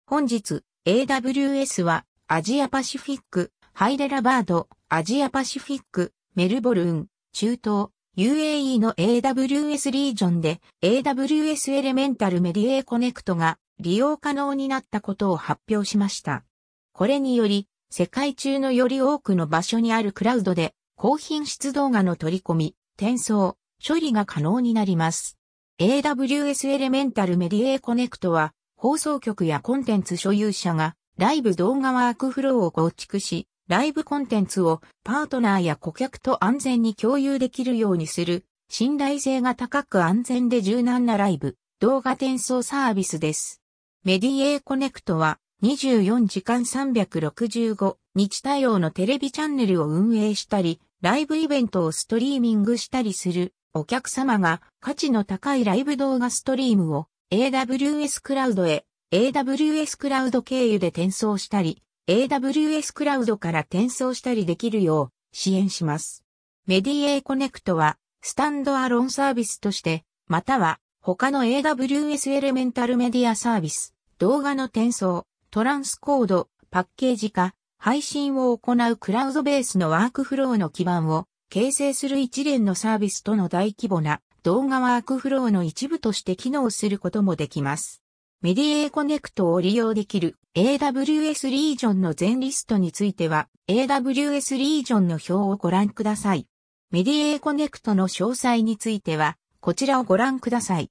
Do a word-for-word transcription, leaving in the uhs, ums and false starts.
本日、エーダブリューエス はアジアパシフィック、ハイデラバード、アジアパシフィック、メルボルン、中東、ユーエーイー の エーダブリューエス リージョンで エーダブリューエス エレメンタルメディエーコネクトが利用可能になったことを発表しました。これにより、世界中のより多くの場所にあるクラウドで高品質動画の取り込み、転送、処理が可能になります。エーダブリューエス エレメンタルメディエーコネクトは、放送局やコンテンツ所有者がライブ動画ワークフローを構築し、ライブコンテンツをパートナーや顧客と安全に共有できるようにする、信頼性が高く安全で柔軟なライブ動画転送サービスです。メディエーコネクトはにじゅうよじかんさんびゃくろくじゅうごにち対応のテレビチャンネルを運営したり、ライブイベントをストリーミングしたりするお客様が価値の高いライブ動画ストリームをエーダブリューエス クラウドへ エーダブリューエス クラウド経由で転送したり、エーダブリューエス クラウドから転送したりできるよう支援します。メディエーコネクトはスタンドアロンサービスとして、または他の エーダブリューエス エレメンタルメディアサービス、動画の転送、トランスコード、パッケージ化、配信を行うクラウドベースのワークフローの基盤を形成する一連のサービスとの大規模な動画ワークフローの一部として機能することもできます。メディエーコネクトを利用できる エーダブリューエス リージョンの全リストについては エーダブリューエス リージョンの表をご覧ください。メディエーコネクトの詳細についてはこちらをご覧ください。